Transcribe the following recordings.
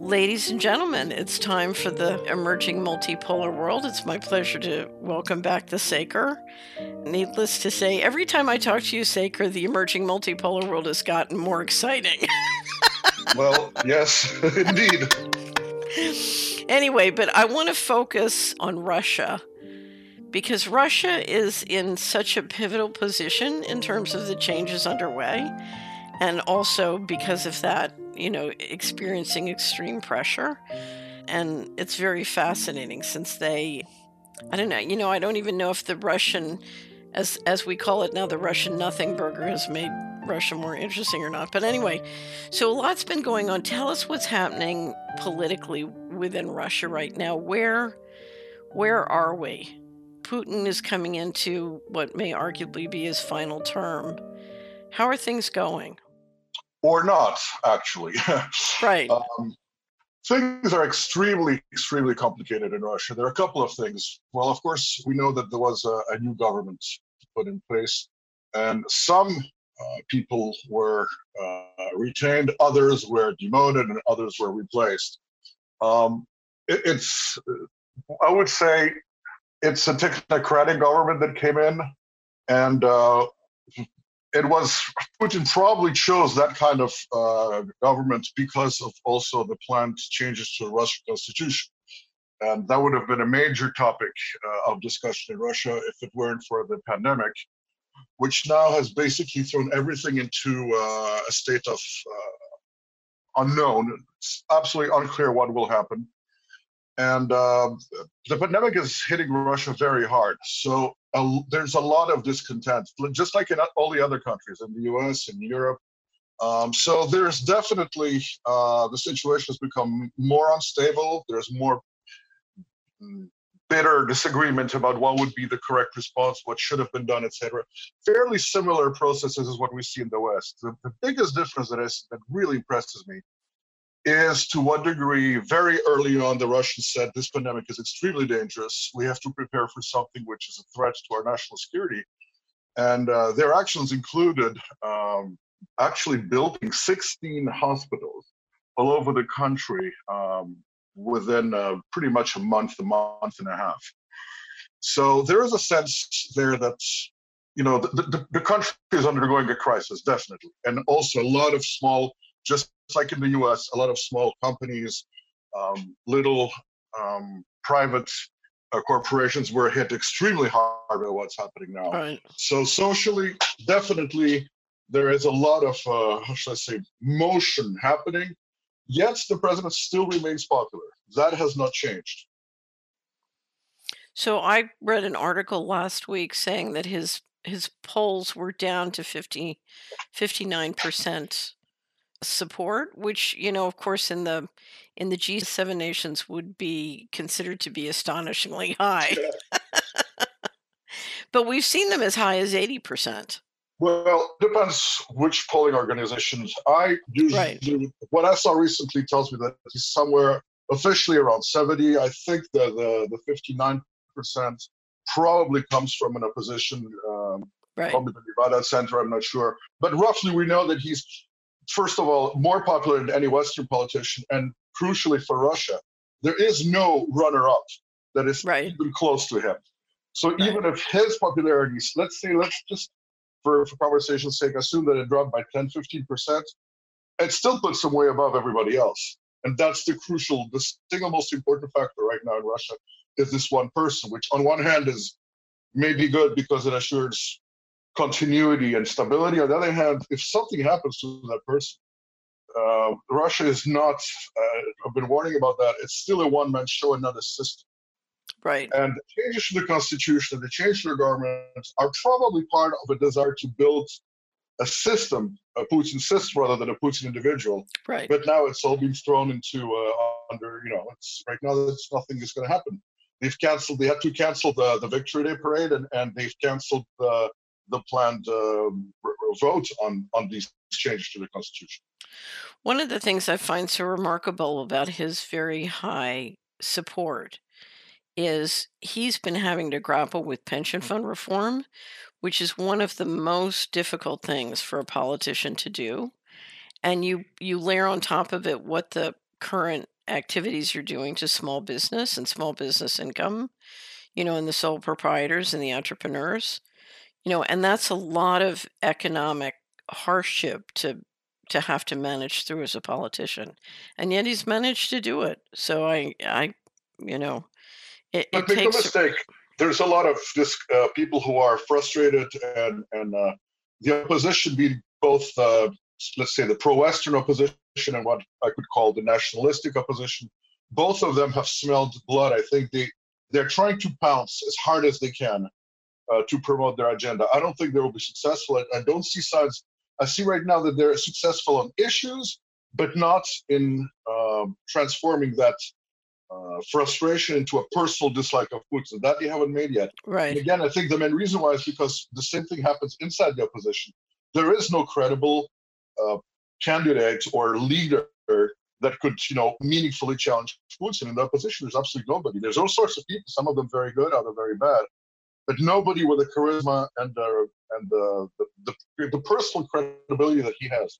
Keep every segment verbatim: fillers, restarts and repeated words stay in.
Ladies and gentlemen, it's time for the emerging multipolar world. It's my pleasure to welcome back the Saker. Needless to say, every time I talk to you, Saker, the emerging multipolar world has gotten more exciting. Well, yes, indeed. Anyway, but I want to focus on Russia because Russia is in such a pivotal position in terms of the changes underway, and also because of that, you know, experiencing extreme pressure. And it's very fascinating since they, I don't know, you know, I don't even know if the Russian, as as we call it now, the Russian nothing burger has made Russia more interesting or not. But anyway, so a lot's been going on. Tell us what's happening politically within Russia right now. Where where are we? Putin is coming into what may arguably be his final term. How are things going? Or not, actually. Right. um, things are extremely, extremely complicated in Russia. There are a couple of things. Well, of course, we know that there was a, a new government put in place, and some uh, people were uh, retained, others were demoted, and others were replaced. Um, it, it's, I would say, it's a technocratic government that came in, and uh, it was Putin probably chose that kind of uh, government because of also the planned changes to the Russian constitution, and that would have been a major topic uh, of discussion in Russia if it weren't for the pandemic, which now has basically thrown everything into uh, a state of uh, unknown. It's absolutely unclear what will happen. And uh, the pandemic is hitting Russia very hard. So uh, there's a lot of discontent, just like in all the other countries, in the U S, in Europe. Um, so there's definitely, uh, the situation has become more unstable. There's more mm, bitter disagreement about what would be the correct response, what should have been done, et cetera. Fairly similar processes is what we see in the West. The, the biggest difference that, is, that really impresses me is to what degree, very early on, the Russians said this pandemic is extremely dangerous. We have to prepare for something which is a threat to our national security. And uh, their actions included um, actually building sixteen hospitals all over the country um, within uh, pretty much a month, a month and a half. So there is a sense there that, you know, the, the, the country is undergoing a crisis, definitely. And also a lot of small, just like in the U S, a lot of small companies, um, little um, private uh, corporations were hit extremely hard by what's happening now. Right. So socially, definitely, there is a lot of, uh, how should I say, motion happening, yet the president still remains popular. That has not changed. So I read an article last week saying that his his polls were down to fifty, fifty-nine percent support, which, you know, of course, in the in the G seven nations would be considered to be astonishingly high. But we've seen them as high as eighty percent. Well, depends which polling organizations. I usually, Right. what I saw recently tells me that he's somewhere officially around seventy. I think the the, the fifty-nine percent probably comes from an opposition, um, Right. probably the Nevada Center, I'm not sure. But roughly we know that he's, first of all, more popular than any Western politician, and crucially for Russia, there is no runner-up that is Right. even close to him. So Right. even if his popularity, let's say, let's just, for, for conversation's sake, assume that it dropped by ten, fifteen percent, it still puts him way above everybody else. And that's the crucial, the single most important factor right now in Russia is this one person, which on one hand is maybe good because it assures continuity and stability. On the other hand, if something happens to that person, uh, Russia is not, uh, I've been warning about that, it's still a one-man show and not a system. Right. And the changes to the constitution, the changes to the government are probably part of a desire to build a system, a Putin system rather than a Putin individual. Right. But now it's all being thrown into uh, under, you know, it's right now it's nothing is going to happen. They've canceled, they had to cancel the, the Victory Day parade, and, and they've canceled the, the planned um, vote on, on these changes to the constitution. One of the things I find so remarkable about his very high support is he's been having to grapple with pension fund reform, which is one of the most difficult things for a politician to do. And you you layer on top of it what the current activities you're doing to small business and small business income, you know, and the sole proprietors and the entrepreneurs, you know, and that's a lot of economic hardship to to have to manage through as a politician. And yet he's managed to do it. So I I you know, it, But it make no takes mistake, there's a lot of this uh, people who are frustrated, and and uh, the opposition being both, uh, let's say, the pro-Western opposition and what I could call the nationalistic opposition. Both of them have smelled blood. I think they they're trying to pounce as hard as they can uh, to promote their agenda. I don't think they will be successful. I, I don't see signs. I see right now that they're successful on issues, but not in um transforming that uh, frustration into a personal dislike of Putin. That they haven't made yet. And right. again, I think the main reason why is because the same thing happens inside the opposition. There is no credible uh, candidate or leader that could, you know, meaningfully challenge Putin. In the opposition, there's absolutely nobody. There's all sorts of people, some of them very good, others very bad, but nobody with the charisma and the and the the, the, the personal credibility that he has.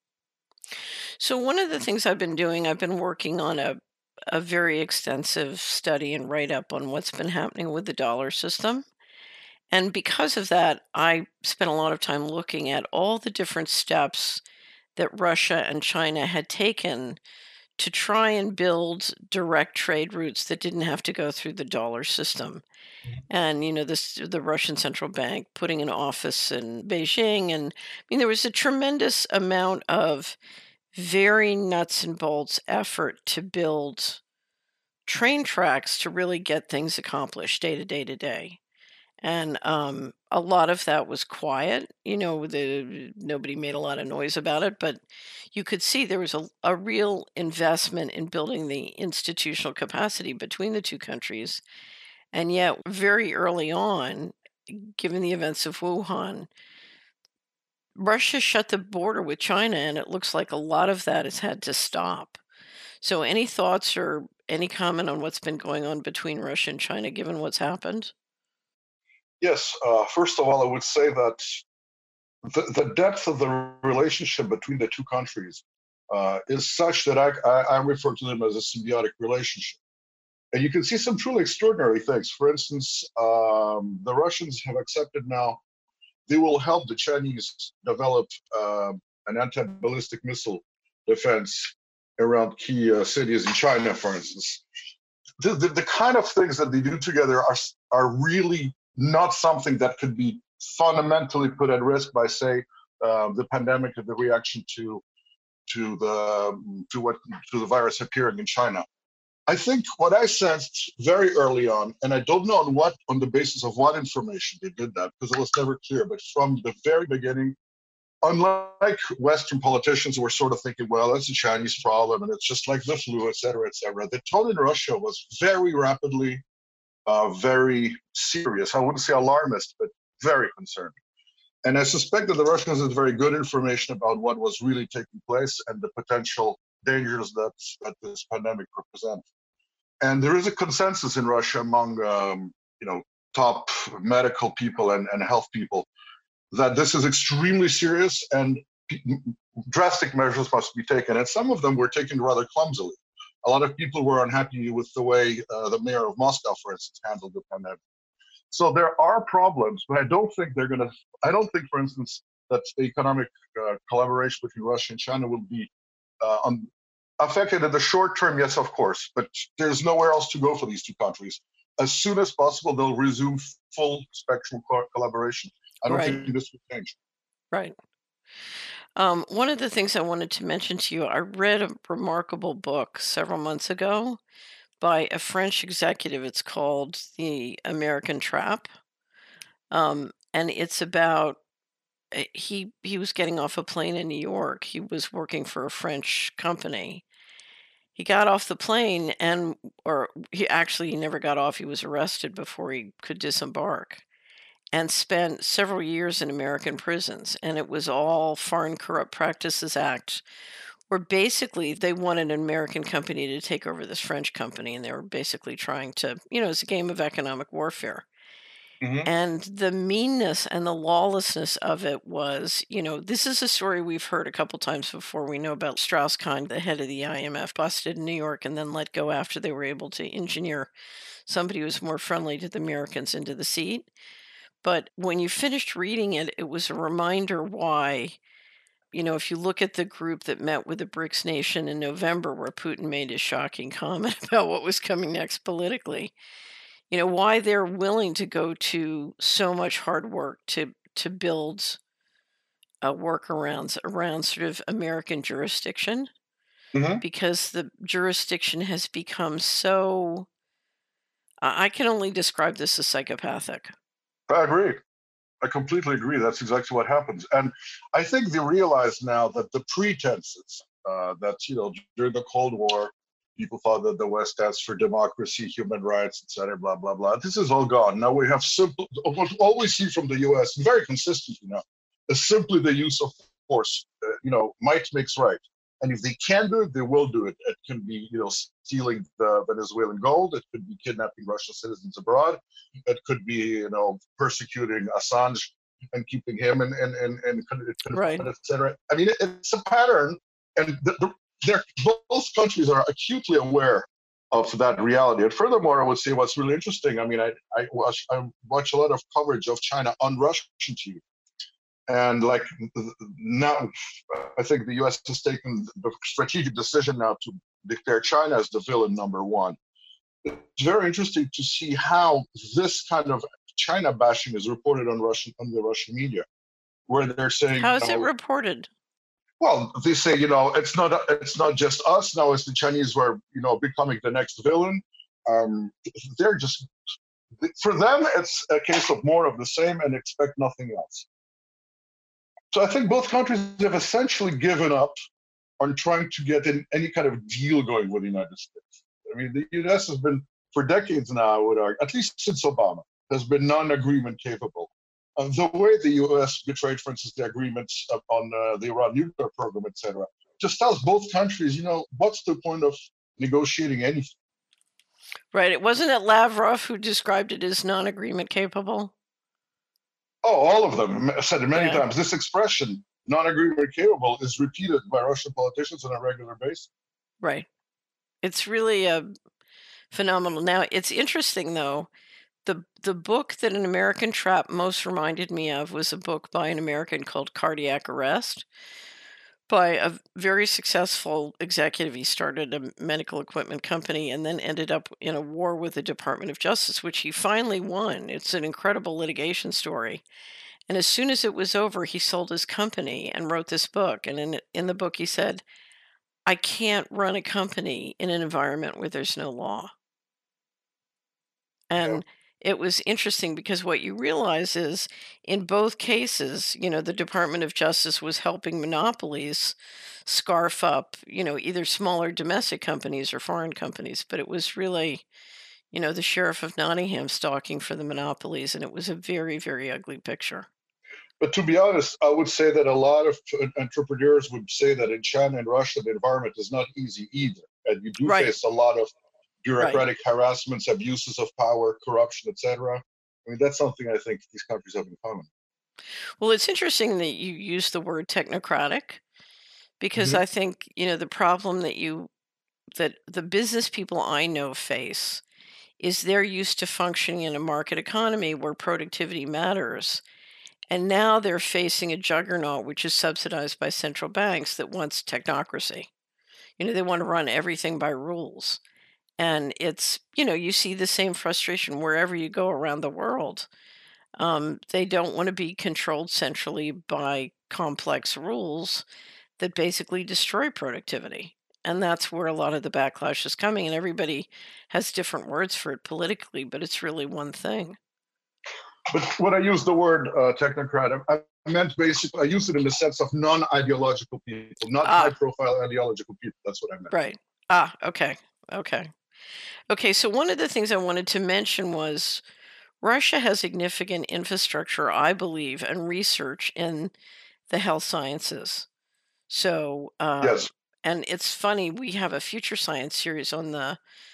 So one of the things I've been doing, I've been working on a a very extensive study and write up on what's been happening with the dollar system. And because of that, I spent a lot of time looking at all the different steps that Russia and China had taken to try and build direct trade routes that didn't have to go through the dollar system. And you know, this the Russian central bank putting an office in Beijing, and I mean there was a tremendous amount of very nuts and bolts effort to build train tracks to really get things accomplished day to day to day. And um, a lot of that was quiet. You know, the nobody made a lot of noise about it, but you could see there was a, a real investment in building the institutional capacity between the two countries. And yet, very early on, given the events of Wuhan, Russia shut the border with China, and it looks like a lot of that has had to stop. So, any thoughts or any comment on what's been going on between Russia and China, given what's happened? Yes, uh, first of all, I would say that the, the depth of the relationship between the two countries uh, is such that I, I, I refer to them as a symbiotic relationship. And you can see some truly extraordinary things. For instance, um, the Russians have accepted now they will help the Chinese develop uh, an anti-ballistic missile defense around key uh, cities in China, for instance. The, the, the kind of things that they do together are, are really not something that could be fundamentally put at risk by, say, uh, the pandemic and the reaction to to the to what to the virus appearing in China. I think what I sensed very early on, and I don't know on what on the basis of what information they did that because it was never clear, but from the very beginning, unlike Western politicians who were sort of thinking, well, that's a Chinese problem and it's just like the flu, et cetera, et cetera, the tone in Russia was very rapidly uh, very serious. I wouldn't say alarmist, but very concerned. And I suspect that the Russians had very good information about what was really taking place and the potential dangers that, that this pandemic represents. And there is a consensus in Russia among, um, you know, top medical people and, and health people that this is extremely serious and p- drastic measures must be taken. And some of them were taken rather clumsily. A lot of people were unhappy with the way uh, the mayor of Moscow, for instance, handled the pandemic. So there are problems, but I don't think they're going to, I don't think, for instance, that the economic uh, collaboration between Russia and China will be uh, on, affected in the short term, yes, of course, but there's nowhere else to go for these two countries. As soon as possible, they'll resume full spectrum co- collaboration. I don't Right, think this will change. right. Um, one of the things I wanted to mention to you, I read a remarkable book several months ago by a French executive. It's called The American Trap. Um, and it's about uh, he he was getting off a plane in New York. He was working for a French company. He got off the plane and or he actually he never got off. He was arrested before he could disembark and spent several years in American prisons. And it was all Foreign Corrupt Practices Act, where basically they wanted an American company to take over this French company, and they were basically trying to, you know, it's a game of economic warfare. Hmm. And the meanness and the lawlessness of it was, you know, this is a story we've heard a couple times before. We know about Strauss-Kahn, the head of the I M F, busted in New York and then let go after they were able to engineer somebody who was more friendly to the Americans into the seat. But when you finished reading it, it was a reminder why, you know, if you look at the group that met with the BRICS nation in November, where Putin made his shocking comment about what was coming next politically, you know, why they're willing to go to so much hard work to to build uh, workarounds around sort of American jurisdiction, Hmm. because the jurisdiction has become so. I I can only describe this as psychopathic. I agree. I completely agree. That's exactly what happens. And I think they realize now that the pretenses uh, that, you know, during the Cold War, people thought that the West stands for democracy, human rights, et cetera, blah, blah, blah. This is all gone. Now we have simple, what all we see from the U S, very consistently now, is simply the use of force. Uh, you know, might makes right. And if they can do it, they will do it. It can be, you know, stealing the Venezuelan gold. It could be kidnapping Russian citizens abroad. It could be, you know, persecuting Assange and keeping him in, in, in, in Right. confinement, et cetera. I mean, it, it's a pattern, and the, the, they're, both countries are acutely aware of that reality. And furthermore, I would say what's really interesting. I mean, I, I watch I watch a lot of coverage of China on Russian T V, and like now, I think the U S has taken the strategic decision now to declare China as the villain number one. It's very interesting to see how this kind of China bashing is reported on Russian on the Russian media, where they're saying, How you is it know, reported? well, they say, you know, it's not it's not just us now; it's the Chinese who are, you know, becoming the next villain. Um, they're just for them, it's a case of more of the same and expect nothing else. So I think both countries have essentially given up on trying to get in any kind of deal going with the United States. I mean, the U S has been, for decades now, I would argue, at least since Obama, has been non-agreement capable. Uh, the way the U S betrayed, for instance, the agreements on uh, the Iran nuclear program, et cetera, just tells both countries, you know, what's the point of negotiating anything? Right. It wasn't it Lavrov who described it as non-agreement capable. Oh, all of them. I said it many Yeah. times. This expression, non-agreement capable, is repeated by Russian politicians on a regular basis. Right. It's really a phenomenal. Now it's interesting though. The the book that an American Trap most reminded me of was a book by an American called Cardiac Arrest by a very successful executive. He started a medical equipment company and then ended up in a war with the Department of Justice, which he finally won. It's an incredible litigation story. And as soon as it was over, he sold his company and wrote this book. And in it- in the book, he said, "I can't run a company in an environment where there's no law." Yeah. And it was interesting because what you realize is in both cases, you know, the Department of Justice was helping monopolies scarf up, you know, either smaller domestic companies or foreign companies. But it was really, you know, the sheriff of Nottingham stalking for the monopolies. And it was a very, very ugly picture. But to be honest, I would say that a lot of entrepreneurs would say that in China and Russia, the environment is not easy either. And you do Right, face a lot of right. bureaucratic harassments, abuses of power, corruption, et cetera. I mean, that's something I think these countries have in common. Well, it's interesting that you use the word technocratic because Hmm. I think, you know, the problem that you that the business people I know face is they're used to functioning in a market economy where productivity matters. And now they're facing a juggernaut which is subsidized by central banks that wants technocracy. You know, they want to run everything by rules. And it's, you know, you see the same frustration wherever you go around the world. Um, they don't want to be controlled centrally by complex rules that basically destroy productivity. And that's where a lot of the backlash is coming. And everybody has different words for it politically, but it's really one thing. But when I use the word uh, technocrat, I, I meant basically, I use it in the sense of non ideological people, not high Ah, profile ideological people. That's what I meant. right. Ah, okay. Okay. Okay. So one of the things I wanted to mention was Russia has significant infrastructure, I believe, and research in the health sciences. So, um, Yes. and it's funny, we have a future science series on the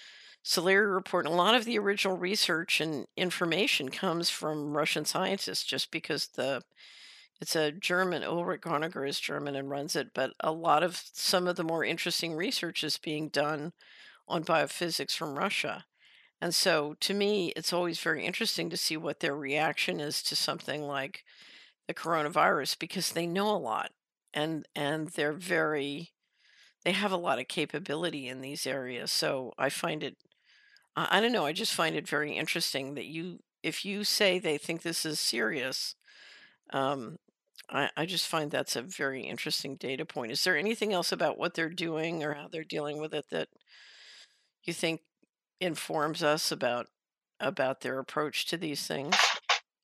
Solari report. And a lot of the original research and information comes from Russian scientists, just because the it's a German. Ulrich Honegger is German and runs it, but a lot of some of the more interesting research is being done on biophysics from Russia. And so to me, it's always very interesting to see what their reaction is to something like the coronavirus, because they know a lot, and and they're very they have a lot of capability in these areas. So I find it I I don't know, I just find it very interesting that you if you say they think this is serious, um, I, I just find that's a very interesting data point. Is there anything else about what they're doing or how they're dealing with it that you think informs us about about their approach to these things?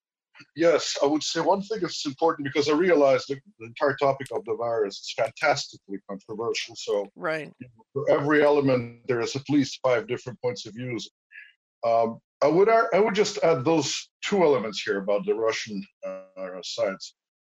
Yes, I would say one thing that's important, because I realize the, the entire topic of the virus is fantastically controversial. So Right. for every element, there is at least five different points of views. Um, I would ar- I would just add those two elements here about the Russian uh, science.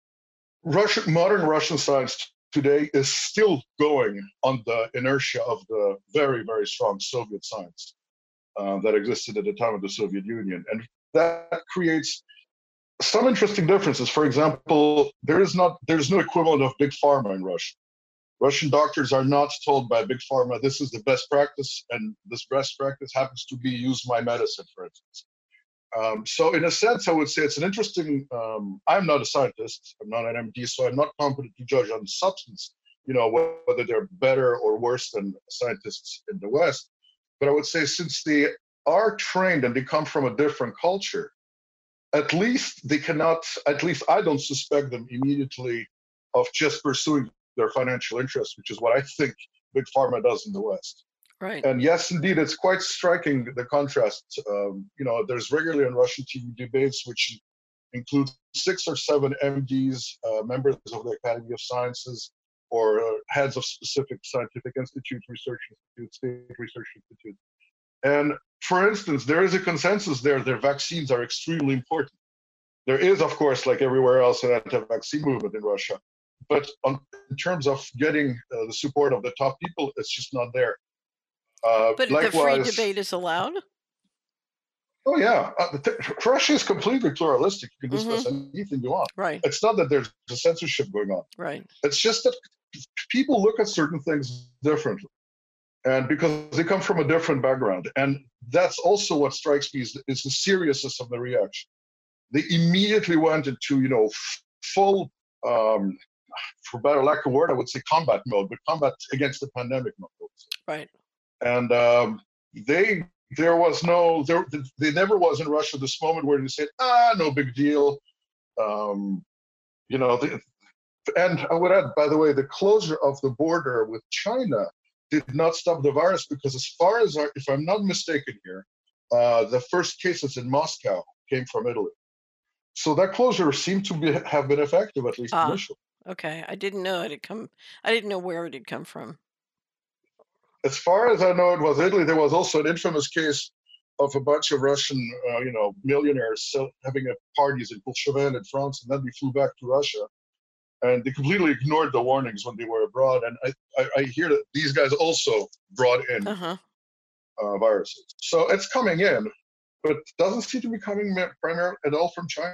Russian modern Russian science today is still going on the inertia of the very very strong Soviet science uh, that existed at the time of the Soviet Union, and that creates some interesting differences. For example, there is not there is no equivalent of big pharma in Russia. Russian doctors are not told by big pharma, this is the best practice, and this best practice happens to be use my medicine, for instance. Um, so in a sense, I would say it's an interesting, um, I'm not a scientist, I'm not an M D, so I'm not competent to judge on substance, you know, whether they're better or worse than scientists in the West. But I would say since they are trained and they come from a different culture, at least they cannot, at least I don't suspect them immediately of just pursuing their financial interests, which is what I think big pharma does in the West. Right. And yes, indeed, it's quite striking, the contrast. Um, you know, there's regularly on Russian T V debates, which include six or seven M Ds, uh, members of the Academy of Sciences, or uh, heads of specific scientific institutes, research institutes, state research institutes. And for instance, there is a consensus there that vaccines are extremely important. There is, of course, like everywhere else, an anti-vaccine movement in Russia. But on, in terms of getting uh, the support of the top people, it's just not there. Uh, But the free likewise, debate is allowed? oh yeah, uh, the th- Russia is completely pluralistic. You can discuss Mhm. anything you want. Right. It's not that there's a censorship going on. Right. It's just that people look at certain things differently, and because they come from a different background. And that's also what strikes me is, is the seriousness of the reaction. They immediately went into, you know, f- full, um, for better lack of a word, I would say combat mode, but combat against the pandemic mode. Right. And um, they, there was no, there, there never was in Russia this moment where they said, ah, no big deal. Um, you know, the, and I would add, by the way, the closure of the border with China did not stop the virus, because as far as, I, if I'm not mistaken here, uh, the first cases in Moscow came from Italy. So that closure seemed to be, have been effective, at least Ah. initially. Okay. I didn't know it had come I didn't know where it had come from. As far as I know, it was Italy. There was also an infamous case of a bunch of Russian, uh, you know, millionaires having a parties in Courchevel in France, and then they flew back to Russia, and they completely ignored the warnings when they were abroad. And I, I, I hear that these guys also brought in Uh-huh. uh, viruses. So it's coming in, but it doesn't seem to be coming primarily at all from China.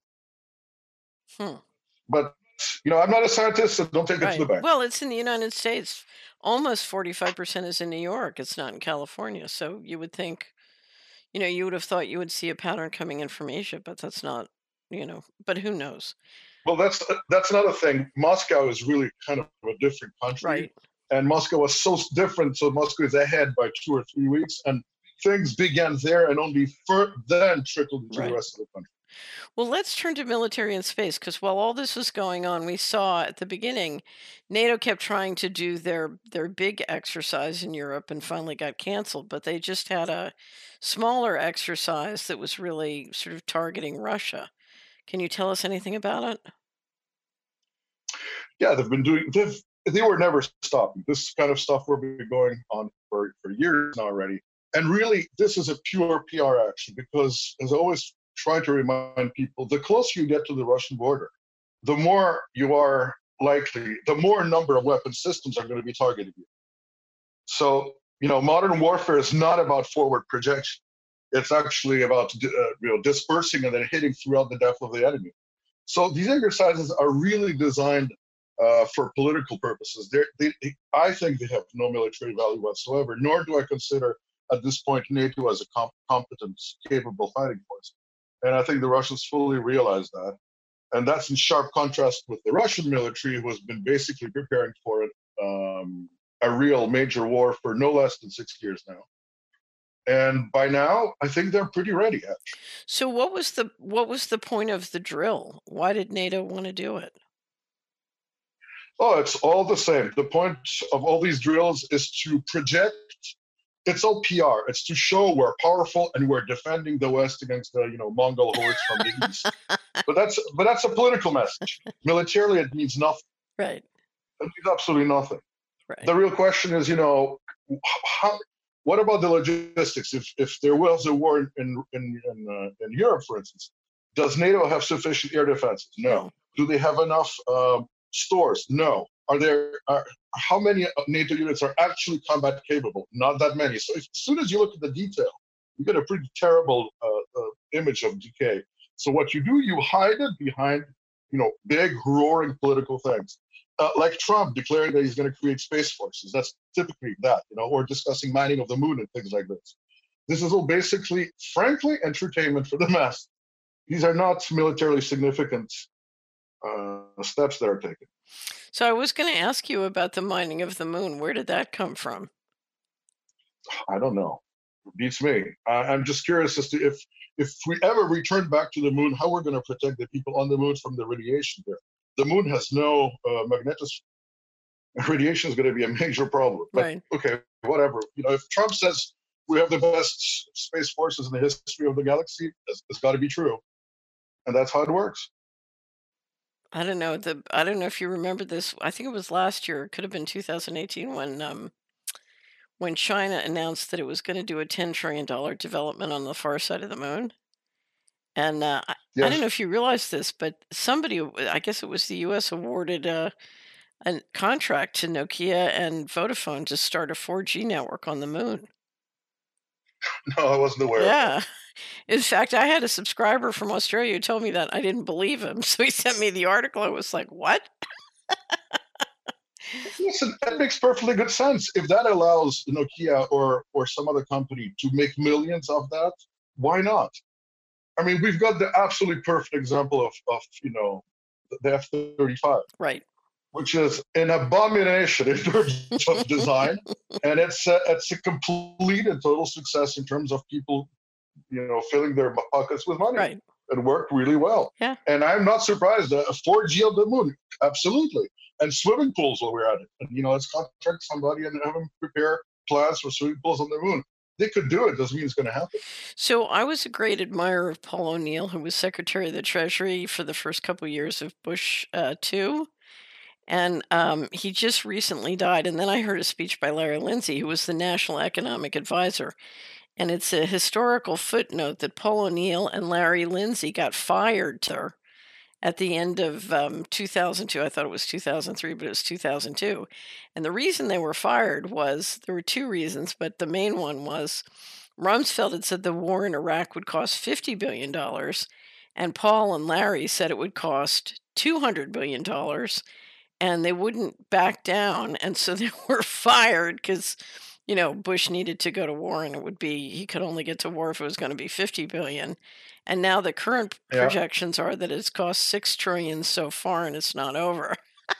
Hmm. But you know, I'm not a scientist, so don't take Right. it to the bank. Well, it's in the United States. Almost forty-five percent is in New York. It's not in California. So you would think, you know, you would have thought you would see a pattern coming in from Asia, but that's not, you know, but who knows? Well, that's that's another thing. Moscow is really kind of a different country. Right. And Moscow was so different, so Moscow is ahead by two or three weeks, and things began there and only fur- then trickled into Right. the rest of the country. Well, let's turn to military and space, because while all this was going on, we saw at the beginning, NATO kept trying to do their their big exercise in Europe and finally got canceled. But they just had a smaller exercise that was really sort of targeting Russia. Can you tell us anything about it? Yeah, they've been doing. They've they were never stopping. This kind of stuff will be going on for, for years now already. And really, this is a pure P R action, because, as I always try to remind people, the closer you get to the Russian border, the more you are likely, the more number of weapon systems are going to be targeting you. So You know, modern warfare is not about forward projection. It's actually about uh, you know dispersing and then hitting throughout the depth of the enemy. So these exercises are really designed uh, for political purposes. They're, they, I think they have no military value whatsoever. Nor do I consider at this point NATO as a comp- competent, capable fighting force. And I think the Russians fully realize that. And that's in sharp contrast with the Russian military, who has been basically preparing for it, um, a real major war for no less than six years now. And by now, I think they're pretty ready. Actually. So what was the what was the point of the drill? Why did NATO want to do it? Oh, it's all the same. The point of all these drills is to project. It's all P R. It's to show we're powerful and we're defending the West against the you know Mongol hordes from the East. But that's but that's a political message. Militarily, it means nothing. Right. It means absolutely nothing. Right. The real question is, you know, how, what about the logistics? If if there was a war in in in, uh, in Europe, for instance, does NATO have sufficient air defenses? No. No. Do they have enough um, stores? No. Are there are, how many NATO units are actually combat capable? Not that many. So if, as soon as you look at the detail, you get a pretty terrible uh, uh, image of decay. So what you do, you hide it behind, you know, big roaring political things. Uh, like Trump declaring that he's going to create space forces. That's typically that, you know, or discussing mining of the moon and things like this. This is all basically, frankly, entertainment for the mass. These are not militarily significant uh, steps that are taken. So I was going to ask you about the mining of the moon. Where did that come from? I don't know. It beats me. Uh, I'm just curious as to if if we ever return back to the moon, how we're going to protect the people on the moon from the radiation there. The moon has no uh, magnetosphere. Radiation is going to be a major problem. But, right. Okay, whatever. You know, if Trump says we have the best space forces in the history of the galaxy, it's, it's got to be true, and that's how it works. I don't know. The I don't know if you remember this. I think it was last year. It could have been two thousand eighteen when um, when China announced that it was going to do a ten trillion dollar development on the far side of the moon. And uh, I, Yes. I don't know if you realize this, but somebody, I guess it was the U S, awarded a, a contract to Nokia and Vodafone to start a four G network on the moon. No, I wasn't aware. Yeah. In fact, I had a subscriber from Australia who told me that. I didn't believe him. So he sent me the article. I was like, what? Listen, that makes perfectly good sense. If that allows Nokia or, or some other company to make millions of that, why not? I mean, we've got the absolutely perfect example of, of you know, the F thirty-five. Right. Which is an abomination in terms of design. And it's a, it's a complete and total success in terms of people, you know, filling their pockets with money. Right. It worked really well. Yeah. And I'm not surprised. A four G on the moon, absolutely. And swimming pools while we're at it. And, you know, let's contract somebody and have them prepare plans for swimming pools on the moon. They could do it. Doesn't mean it's going to happen. So I was a great admirer of Paul O'Neill, who was Secretary of the Treasury for the first couple of years of Bush uh, two. And um, he just recently died. And then I heard a speech by Larry Lindsey, who was the National Economic Advisor. And it's a historical footnote that Paul O'Neill and Larry Lindsey got fired to at the end of um, two thousand two. I thought it was two thousand three, but it was two thousand two. And the reason they were fired was, there were two reasons, but the main one was Rumsfeld had said the war in Iraq would cost fifty billion dollars, and Paul and Larry said it would cost two hundred billion dollars, and they wouldn't back down. And so they were fired because, you know, Bush needed to go to war, and it would be, he could only get to war if it was going to be fifty billion dollars. And now the current Yeah. projections are that it's cost six trillion dollars so far, and it's not over.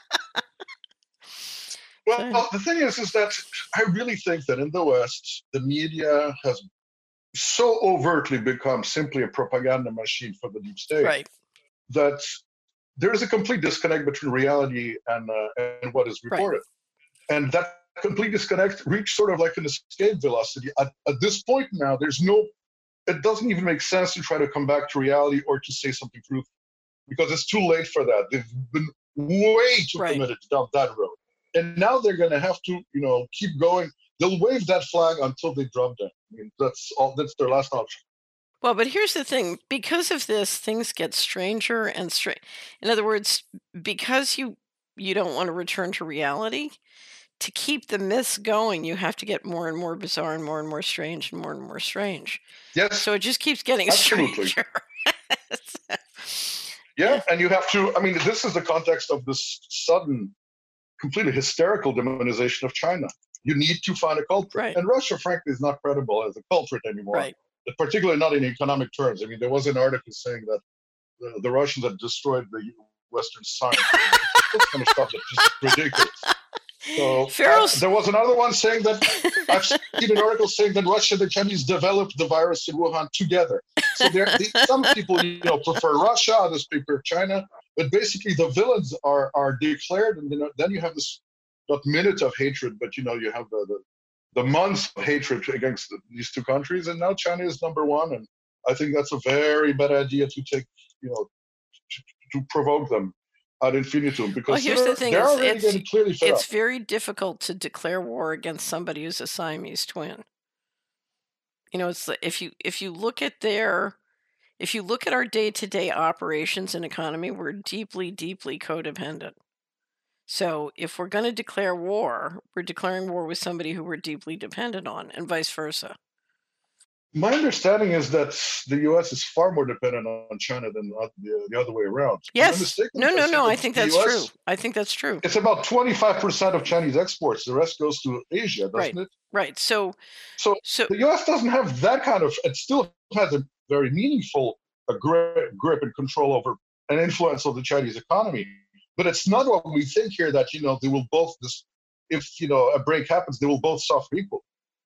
Well, So- the thing is, is that I really think that in the West, the media has so overtly become simply a propaganda machine for the deep state Right. that there's a complete disconnect between reality and uh, and what is Right. reported. And that complete disconnect reached sort of like an escape velocity. At, at this point now, there's no, it doesn't even make sense to try to come back to reality or to say something truthful, because it's too late for that. They've been way too Right. committed down that road. And now they're going to have to, you know, keep going. They'll wave that flag until they drop dead. I mean, that's all. That's their last option. Well, but here's the thing. Because of this, things get stranger and strange. In other words, because you you don't want to return to reality, to keep the myths going, you have to get more and more bizarre and more and more strange and more and more strange. Yes. So it just keeps getting Absolutely. stranger. Yeah, and you have to, I mean, this is the context of this sudden, completely hysterical demonization of China. You need to find a culprit. Right. And Russia, frankly, is not credible as a culprit anymore, Right. particularly not in economic terms. I mean, there was an article saying that the, the Russians had destroyed the Western science. This kind of stuff that's just ridiculous. So uh, there was another one saying that, I've seen an article saying that Russia and the Chinese developed the virus in Wuhan together. So there, the, some people, you know, prefer Russia, others prefer China, but basically the villains are are declared, and then, then you have this not minute of hatred, but you know you have the the, the months of hatred against the, these two countries, and now China is number one, and I think that's a very bad idea to take, you know, to, to provoke them ad infinitum, because well, here's the thing: they're it's, already it's, getting clearly fed it's up. very difficult to declare war against somebody who's a Siamese twin. You know, it's if you if you look at their if you look at our day-to-day operations and economy, we're deeply, deeply codependent. So if we're going to declare war, we're declaring war with somebody who we're deeply dependent on, and vice versa. My understanding is that the U S is far more dependent on China than the, the other way around. Yes. No, no, no. I think that's U S, true. I think that's true. It's about twenty-five percent of Chinese exports. The rest goes to Asia, doesn't right. it? Right. So, so, so the U S doesn't have that kind of, it still has a very meaningful a grip, grip and control over an influence of the Chinese economy. But it's not what we think here, that, you know, they will both, this, if, you know, a break happens, they will both suffer equally.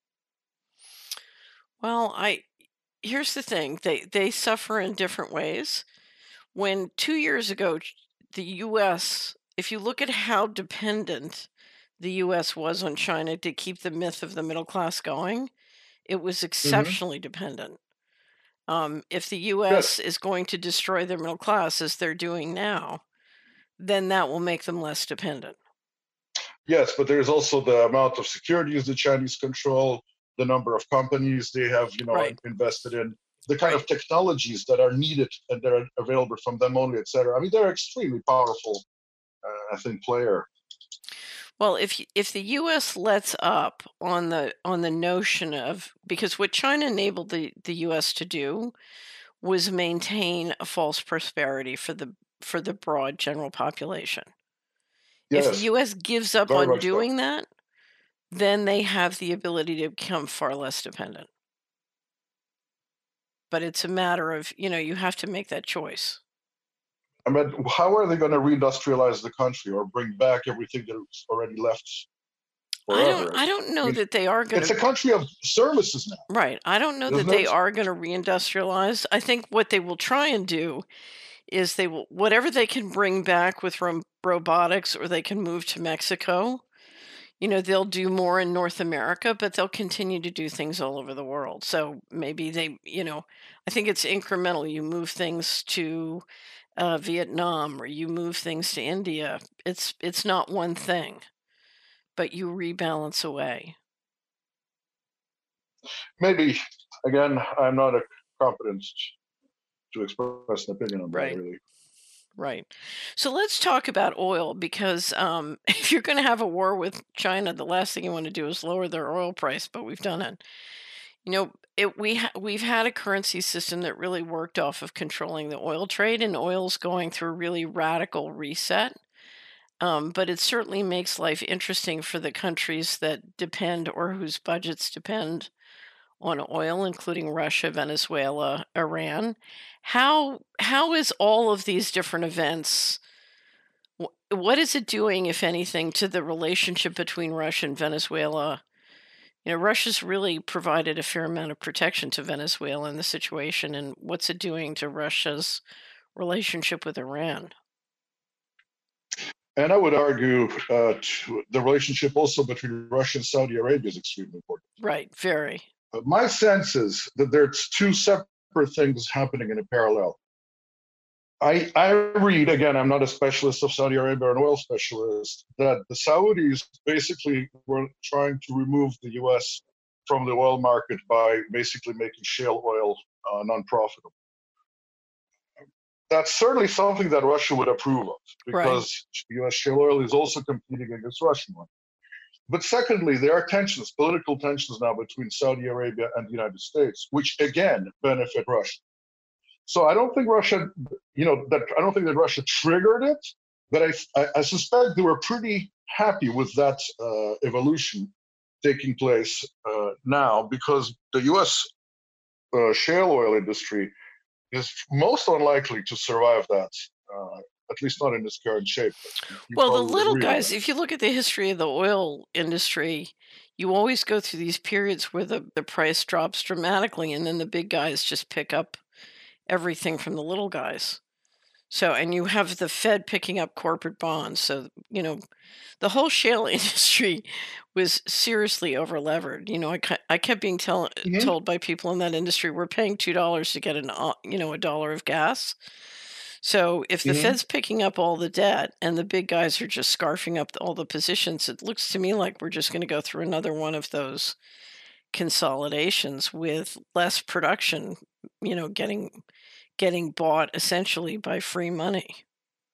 Well, I here's the thing. They they suffer in different ways. When two years ago, the U S, if you look at how dependent the U S was on China to keep the myth of the middle class going, it was exceptionally mm-hmm. dependent. Um, if the U S yes. is going to destroy their middle class, as they're doing now, then that will make them less dependent. Yes, but there's also the amount of securities the Chinese control, the number of companies they have, you know, right. invested in, the kind right. of technologies that are needed and that are available from them only, et cetera. I mean, they're extremely powerful, uh, I think, player. Well, if if the U S lets up on the on the notion of, because what China enabled the, the U S to do was maintain a false prosperity for the for the broad general population. Yes. If the U S gives up Very on doing so. that, then they have the ability to become far less dependent. But it's a matter of, you know, you have to make that choice. I mean, how are they going to reindustrialize the country or bring back everything that's already left forever? I don't, I don't know I mean, that they are going to... It's a country of services now. Right. I don't know that they it? are going to reindustrialize. I think what they will try and do is they will, whatever they can bring back with ro- robotics, or they can move to Mexico, you know, they'll do more in North America, but they'll continue to do things all over the world. So maybe they, you know, I think it's incremental. You move things to uh, Vietnam, or you move things to India. It's it's not one thing, but you rebalance away. Maybe. Again, I'm not a competent to express an opinion on that, right. really. Right. So let's talk about oil, because um, if you're going to have a war with China, the last thing you want to do is lower their oil price, but we've done it. You know, it, we ha- we've had a currency system that really worked off of controlling the oil trade, and oil's going through a really radical reset. Um, but it certainly makes life interesting for the countries that depend, or whose budgets depend on oil, including Russia, Venezuela, Iran. How how is all of these different events, what is it doing, if anything, to the relationship between Russia and Venezuela? You know, Russia's really provided a fair amount of protection to Venezuela in the situation, and what's it doing to Russia's relationship with Iran? And I would argue uh, the relationship also between Russia and Saudi Arabia is extremely important. Right, very. But my sense is that there's two separate things happening in a parallel. I, I read, again, I'm not a specialist of Saudi Arabia or an oil specialist, that the Saudis basically were trying to remove the U S from the oil market by basically making shale oil uh, non-profitable. That's certainly something that Russia would approve of, because right. U S shale oil is also competing against Russian oil. But secondly, there are tensions, political tensions now between Saudi Arabia and the United States, which again benefit Russia. So I don't think Russia, you know, that I don't think that Russia triggered it, but I, I, I suspect they were pretty happy with that uh, evolution taking place uh, now, because the U S uh, shale oil industry is most unlikely to survive that, uh, at least not in its current shape. You Well, the probably little agree with guys, that. if you look at the history of the oil industry, you always go through these periods where the, the price drops dramatically, and then the big guys just pick up everything from the little guys. So, and you have the Fed picking up corporate bonds. So, you know, the whole shale industry was seriously overlevered. You know, I, ke- I kept being tell, Mhm. told by people in that industry, we're paying two dollars to get an, uh, you know, a dollar of gas. So if the Mhm. Fed's picking up all the debt and the big guys are just scarfing up all the positions, it looks to me like we're just going to go through another one of those consolidations with less production, you know, getting getting bought essentially by free money.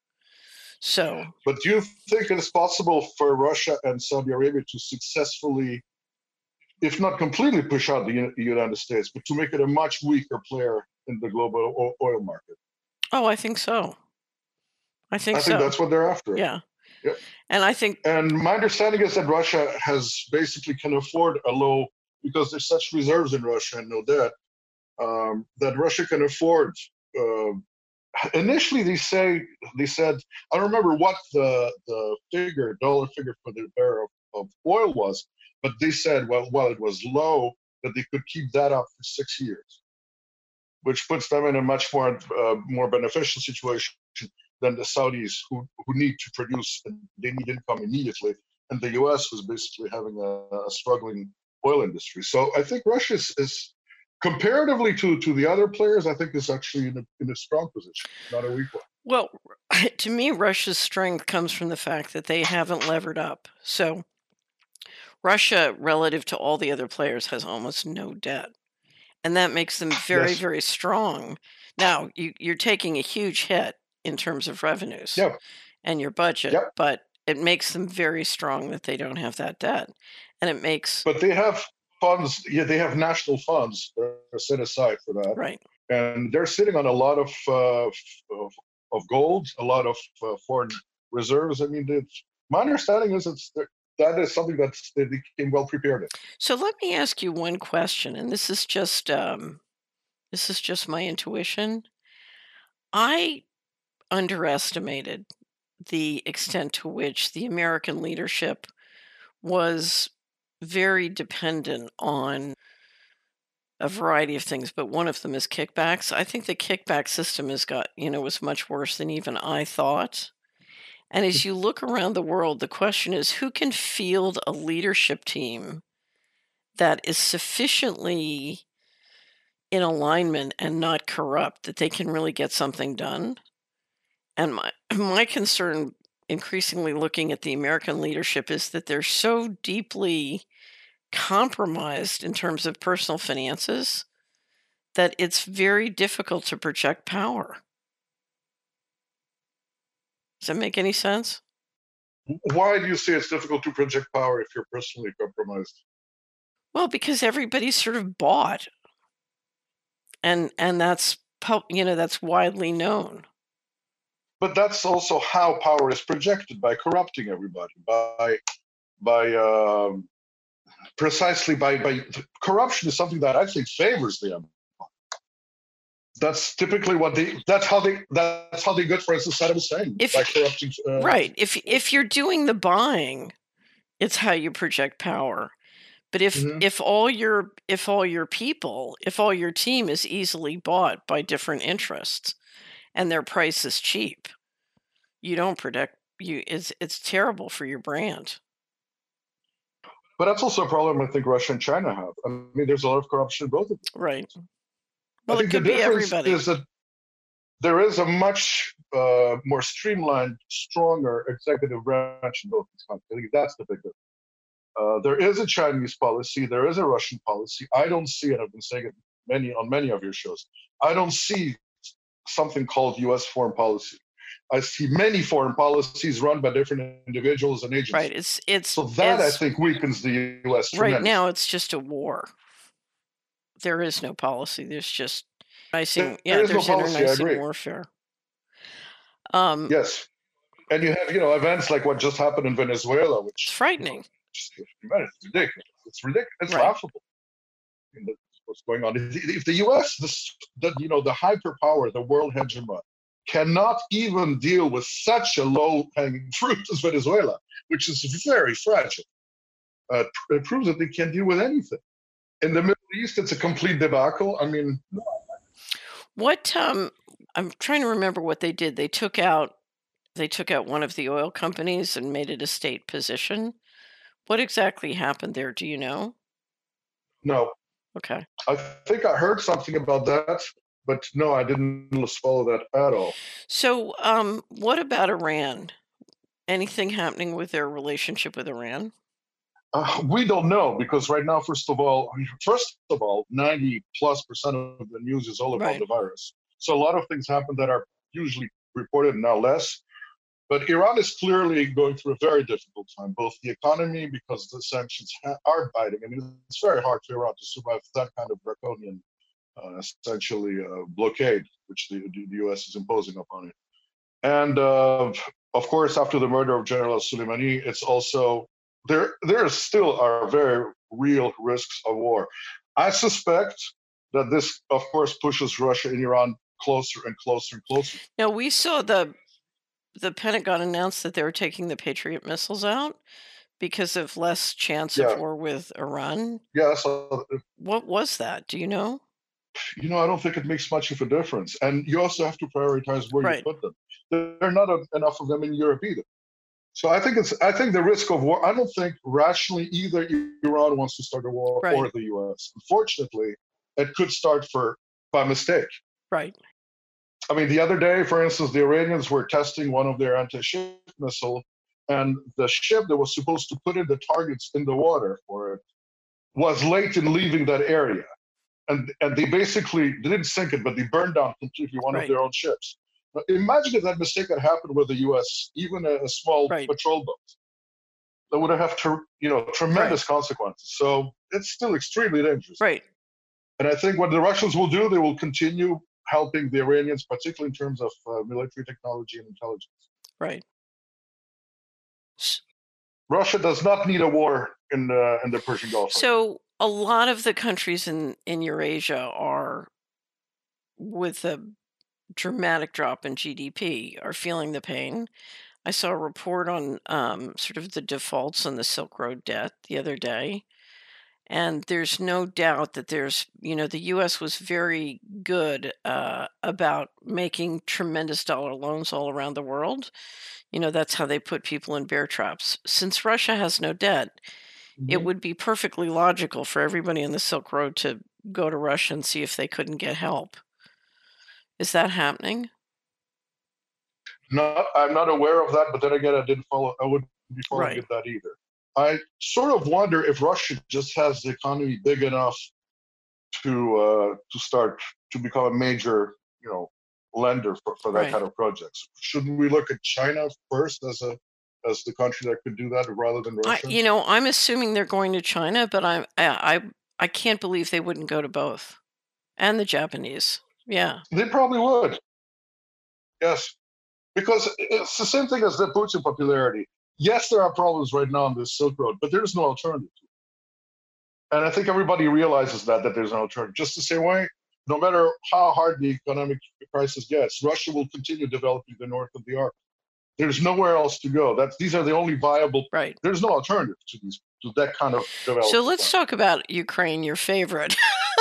So, But do you think it is possible for Russia and Saudi Arabia to successfully, if not completely push out the Uni- United States, but to make it a much weaker player in the global o- oil market? oh, I think so. I think I think so. that's what they're after. Yeah. Yep. And I think, And my understanding is that Russia has basically can afford a low, because there's such reserves in Russia and no debt, um, that Russia can afford. Uh, initially, they say they said, I don't remember what the the figure dollar figure for the barrel of, of oil was, but they said, well, while it was low, that they could keep that up for six years, which puts them in a much more uh, more beneficial situation than the Saudis, who who need to produce, and they need income immediately, and the U S was basically having a, a struggling oil industry. So I think Russia is, is comparatively to to the other players, I think is actually in a, in a strong position, not a weak one. well, to me, Russia's strength comes from the fact that they haven't levered up. So Russia, relative to all the other players, has almost no debt. And that makes them very, Yes. very strong. Now, you, you're taking a huge hit in terms of revenues Yep. and your budget, Yep. but it makes them very strong that they don't have that debt. And it makes, But they have funds. Yeah, they have national funds that are set aside for that, right. and they're sitting on a lot of uh, of, of gold, a lot of uh, foreign reserves. I mean, it's, my understanding is it's that is something that's they became well prepared in. So let me ask you one question, and this is just um, this is just my intuition. I underestimated the extent to which the American leadership was very dependent on a variety of things, but one of them is kickbacks. I think the kickback system has got, you know, was much worse than even I thought. And as you look around the world, the question is who can field a leadership team that is sufficiently in alignment and not corrupt that they can really get something done? And my my concern increasingly looking at the American leadership is that they're so deeply compromised in terms of personal finances that it's very difficult to project power. Does that make any sense? Why do you say it's difficult to project power if you're personally compromised? Well, because everybody's sort of bought, and and that's pub- you know that's widely known. But that's also how power is projected, by corrupting everybody, by by um, precisely by by corruption is something that I think favors the empire. That's typically what they. That's how they. That's how they get, for instance, Saddam Hussein If by corrupting. Uh, right, if if you're doing the buying, it's how you project power. But if mhm. if all your if all your people, if all your team is easily bought by different interests and their price is cheap, you don't predict you it's it's terrible for your brand. But that's also a problem I think Russia and China have. I mean, there's a lot of corruption in both of them. Right. I Well, it think the could be difference everybody. is that there is a much uh, more streamlined, stronger executive branch in both these countries. I think that's the big difference. Uh, there is a Chinese policy, there is a Russian policy. I don't see it. I've been saying it many on many of your shows. I don't see something called U S foreign policy. I see many foreign policies run by different individuals and agents. Right. It's it's so that it's, I think weakens the U S right now. It's just a war. There is no policy. There's just internecine. There, Yeah, there is there's no policy. I internecine agree. warfare. Um, yes, and you have you know events like what just happened in Venezuela, which it's frightening. You know, it's ridiculous. It's ridiculous. It's Right. laughable. What's going on? If the U S, this, the, you know, the hyperpower, the world hegemon, cannot even deal with such a low-hanging fruit as Venezuela, which is very fragile, uh, it proves that they can't deal with anything. In the Middle East, it's a complete debacle. I mean, what? Um, I'm trying to remember what they did. They took out, they took out one of the oil companies and made it a state position. What exactly happened there? Do you know? No. Okay. I think I heard something about that, but no, I didn't follow that at all. So, um, what about Iran? Anything happening with their relationship with Iran? Uh, we don't know because right now, first of all, first of all, ninety plus percent of the news is all about Right. the virus. So a lot of things happen that are usually reported, now less. But Iran is clearly going through a very difficult time, both the economy, because the sanctions ha- are biting. I mean, it's very hard for Iran to survive that kind of draconian, uh, essentially, uh, blockade, which the, the U S is imposing upon it. And uh, of course, after the murder of General Soleimani, it's also, there, there still are very real risks of war. I suspect that this, of course, pushes Russia and Iran closer and closer and closer. Now, we saw the the Pentagon announced that they were taking the Patriot missiles out because of less chance Yeah. of war with Iran. Yeah, so What was that? Do you know? you know, I don't think it makes much of a difference. And you also have to prioritize where Right. you put them. There are not a, enough of them in Europe either. So I think it's. I think the risk of war. I don't think rationally either Iran wants to start a war Right. or the U S. Unfortunately, it could start for by mistake. Right. I mean, the other day, for instance, the Iranians were testing one of their anti-ship missile, and the ship that was supposed to put in the targets in the water for it was late in leaving that area. And, and they basically they didn't sink it, but they burned down completely one Right. of their own ships. Now, imagine if that mistake had happened with the U S, even a, a small Right. patrol boat. That would have ter- you know tremendous consequences. So it's still extremely dangerous. Right. And I think what the Russians will do, they will continue helping the Iranians, particularly in terms of uh, military technology and intelligence. Right. Russia does not need a war in the in the Persian Gulf. So a lot of the countries in, in Eurasia are, with a dramatic drop in G D P, are feeling the pain. I saw a report on um, sort of the defaults on the Silk Road debt the other day. And there's no doubt that there's, you know, the U S was very good uh, about making tremendous dollar loans all around the world. You know, that's how they put people in bear traps. Since Russia has no debt, Mm-hmm. it would be perfectly logical for everybody in the Silk Road to go to Russia and see if they couldn't get help. Is that happening? Not, I'm not aware of that, but then again, I didn't follow. I wouldn't be following Right. that either. I sort of wonder if Russia just has the economy big enough to uh, to start to become a major, you know, lender for, for that Right. kind of projects. Shouldn't we look at China first as a as the country that could do that rather than I, Russia? you know, I'm assuming they're going to China, but I, I, I, I can't believe they wouldn't go to both, and the Japanese. Yeah. They probably would. Yes, because it's the same thing as the Putin popularity. Yes, there are problems right now on the Silk Road, but there's no alternative. And I think everybody realizes that, that there's no alternative. Just the same way, no matter how hard the economic crisis gets, Russia will continue developing the north of the Arctic. There's nowhere else to go. That's these are the only viable. Right. There's no alternative to these to that kind of development. So let's talk about Ukraine, your favorite.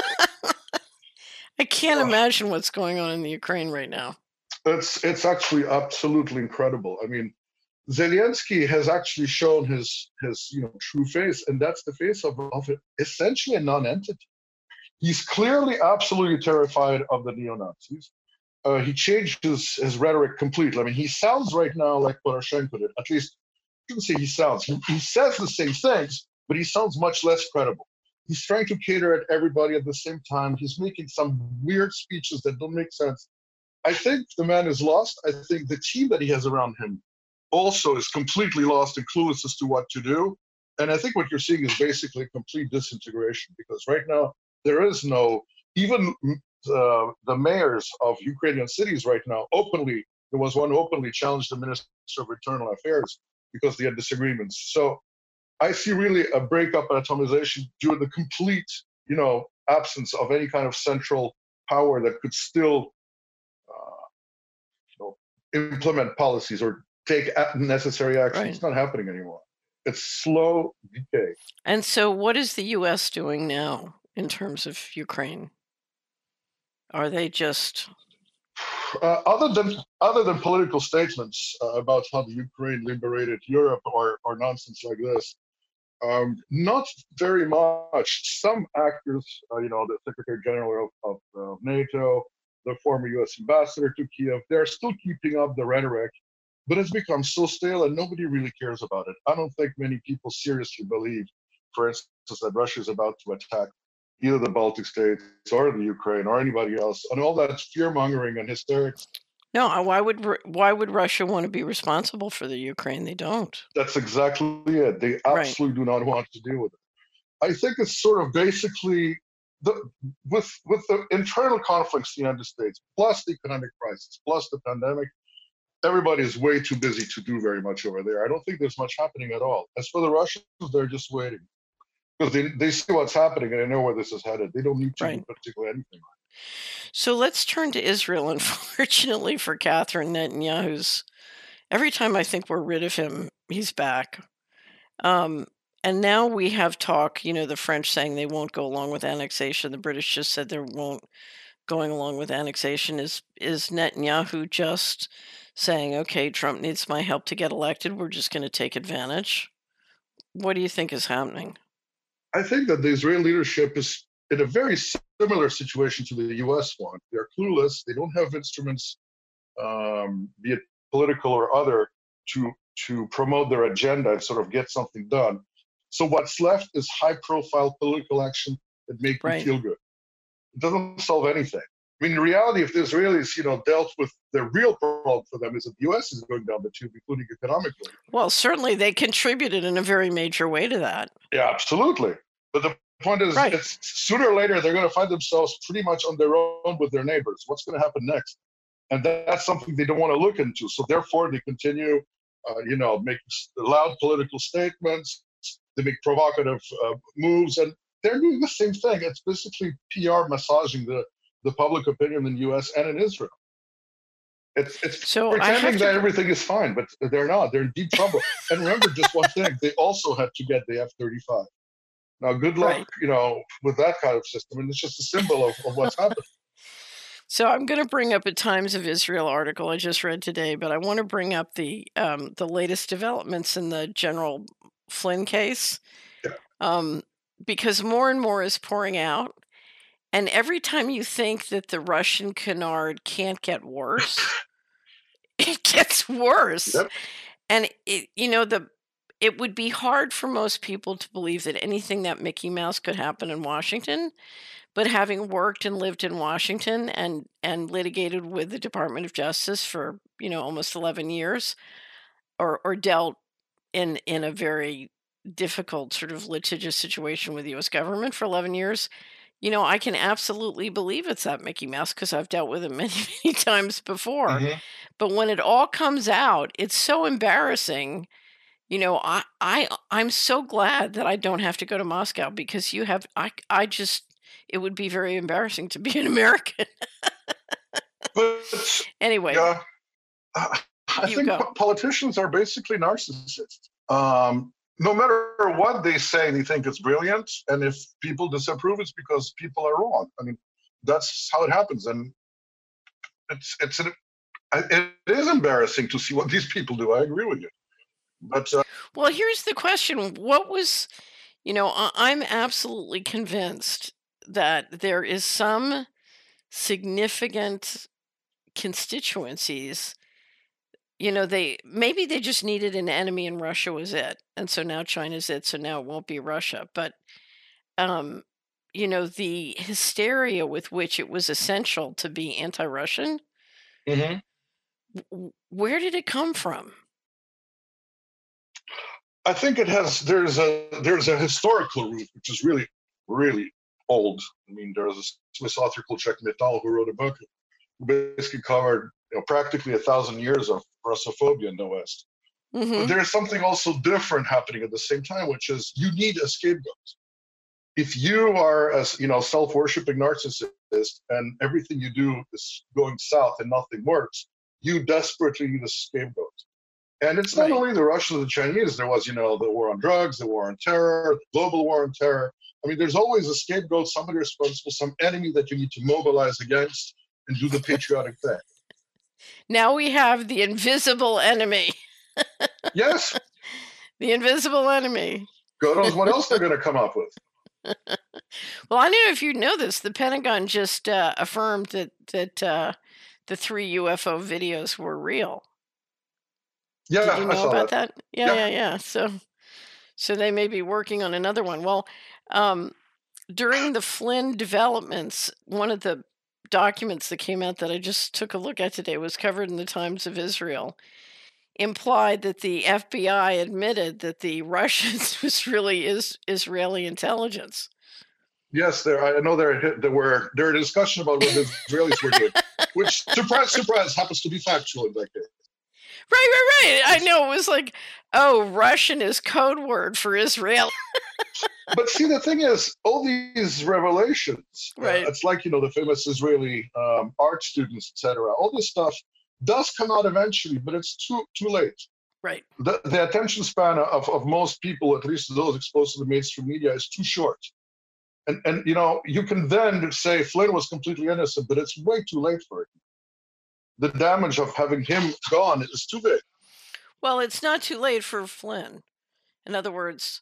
I can't Oh. imagine what's going on in the Ukraine right now. It's it's actually absolutely incredible. I mean, Zelensky has actually shown his his you know true face, and that's the face of of essentially a non-entity. He's clearly absolutely terrified of the neo-Nazis. Uh, he changed his, his rhetoric completely. I mean, he sounds right now like Poroshenko did. At least, I shouldn't say he sounds. He, he says the same things, but he sounds much less credible. He's trying to cater at everybody at the same time. He's making some weird speeches that don't make sense. I think the man is lost. I think the team that he has around him also is completely lost and clueless as to what to do. And I think what you're seeing is basically complete disintegration, because right now there is no, even uh, the mayors of Ukrainian cities right now openly, there was one who openly challenged the Minister of Internal Affairs because they had disagreements. So I see really a breakup and atomization due to the complete, you know, absence of any kind of central power that could still uh, you know, implement policies or take necessary action. Right. It's not happening anymore. It's slow decay. And so what is the U S doing now in terms of Ukraine? Are they just... Uh, other than other than political statements uh, about how the Ukraine liberated Europe or, or nonsense like this, um, not very much. Some actors, uh, you know, the Secretary General of, of uh, NATO, the former U S ambassador to Kiev, they're still keeping up the rhetoric, but it's become so stale and nobody really cares about it. I don't think many people seriously believe, for instance, that Russia is about to attack either the Baltic states or the Ukraine or anybody else, and all that fear mongering and hysterics. No, why would why would Russia want to be responsible for the Ukraine? They don't. That's exactly it. They absolutely right. do not want to deal with it. I think it's sort of basically the with with the internal conflicts in the United States, plus the economic crisis, plus the pandemic. Everybody is way too busy to do very much over there. I don't think there's much happening at all. As for the Russians, they're just waiting. Because they, they see what's happening and they know where this is headed. They don't need to right. do particularly anything. So let's turn to Israel. Unfortunately for Catherine Netanyahu's, every time I think we're rid of him, he's back. Um, and now we have talk, you know, the French saying they won't go along with annexation. The British just said they won't going along with annexation. Is, is Netanyahu just saying, okay, Trump needs my help to get elected, we're just going to take advantage? What do you think is happening? I think that the Israeli leadership is in a very similar situation to the U S one. They're clueless. They don't have instruments, um, be it political or other, to to promote their agenda and sort of get something done. So what's left is high-profile political action that make right. you feel good. It doesn't solve anything. I mean, in reality, if the Israelis, you know, dealt with the real problem for them is that the U S is going down the tube, including economically. Well, certainly they contributed in a very major way to that. Yeah, absolutely. But the point is, right. it's, sooner or later, they're going to find themselves pretty much on their own with their neighbors. What's going to happen next? And that's something they don't want to look into. So therefore, they continue, uh, you know, make loud political statements. They make provocative uh, moves, and they're doing the same thing. It's basically P R massaging the the public opinion in the U S and in Israel. It's, it's so pretending to... that everything is fine, but they're not. They're in deep trouble. And remember just one thing, they also had to get the F thirty-five. Now, good luck, right. you know, with that kind of system. And it's just a symbol of, of what's happening. So I'm going to bring up a Times of Israel article I just read today, but I want to bring up the um, the latest developments in the General Flynn case, yeah. um, because more and more is pouring out. And every time you think that the Russian canard can't get worse, it gets worse. Yep. And, it, you know, the it would be hard for most people to believe that anything that Mickey Mouse could happen in Washington. But having worked and lived in Washington and, and litigated with the Department of Justice for, you know, almost eleven years, or, or dealt in, in a very difficult sort of litigious situation with the U S government for eleven years, you know, I can absolutely believe it's that Mickey Mouse because I've dealt with it many, many times before. Mm-hmm. But when it all comes out, it's so embarrassing. You know, I, I, I'm so glad that I don't have to go to Moscow because you have, I, I just, it would be very embarrassing to be an American. But anyway, yeah, I think go. politicians are basically narcissists. Um, no matter what they say, they think it's brilliant. And if people disapprove, it's because people are wrong. I mean, that's how it happens. And it's it's an, it is embarrassing to see what these people do. I agree with you. But uh, well, here's the question: what was, you know, I'm absolutely convinced that there is some significant constituencies. You know, they maybe they just needed an enemy, and Russia was it, and so now China's it, so now it won't be Russia. But, um, you know, the hysteria with which it was essential to be anti-Russian hmm W- Where did it come from? I think it has. There's a there's a historical root, which is really really old. I mean, there's a Swiss author called Jacques Métal who wrote a book who basically covered, you know, practically a thousand years of Russophobia in the West. But Mm-hmm. there's something also different happening at the same time, which is you need a scapegoat. If you are a you know self-worshiping narcissist and everything you do is going south and nothing works, you desperately need a scapegoat. And it's not Right. only the Russians and the Chinese. There was, you know, the war on drugs, the war on terror, the global war on terror. I mean, there's always a scapegoat, somebody responsible, some enemy that you need to mobilize against and do the patriotic thing. Now we have the invisible enemy. Yes, The invisible enemy. God knows what else they're going to come up with. Well, I don't know if you know this. The Pentagon just uh, affirmed that that uh, the three U F O videos were real. Yeah, Did you I know saw about that. that? Yeah, Yeah. yeah, yeah. So, so they may be working on another one. Well, um, during the Flynn developments, one of the documents that came out that I just took a look at today was covered in the Times of Israel. Implied that the F B I admitted that the Russians was really is Israeli intelligence. Yes, there. I know there there were there were discussion about what the Israelis were doing, which surprise, surprise, happens to be factual in that case. Right, right, right. I know it was like, oh, Russian is code word for Israel. But see, the thing is, all these revelations, uh, Right. it's like, you know, the famous Israeli um, art students, et cetera. All this stuff does come out eventually, but it's too too late. Right. The, the attention span of, of most people, at least those exposed to the mainstream media, is too short. And, and you know, you can then say Flynn was completely innocent, but it's way too late for it. The damage of having him gone is too big. Well, it's not too late for Flynn. In other words,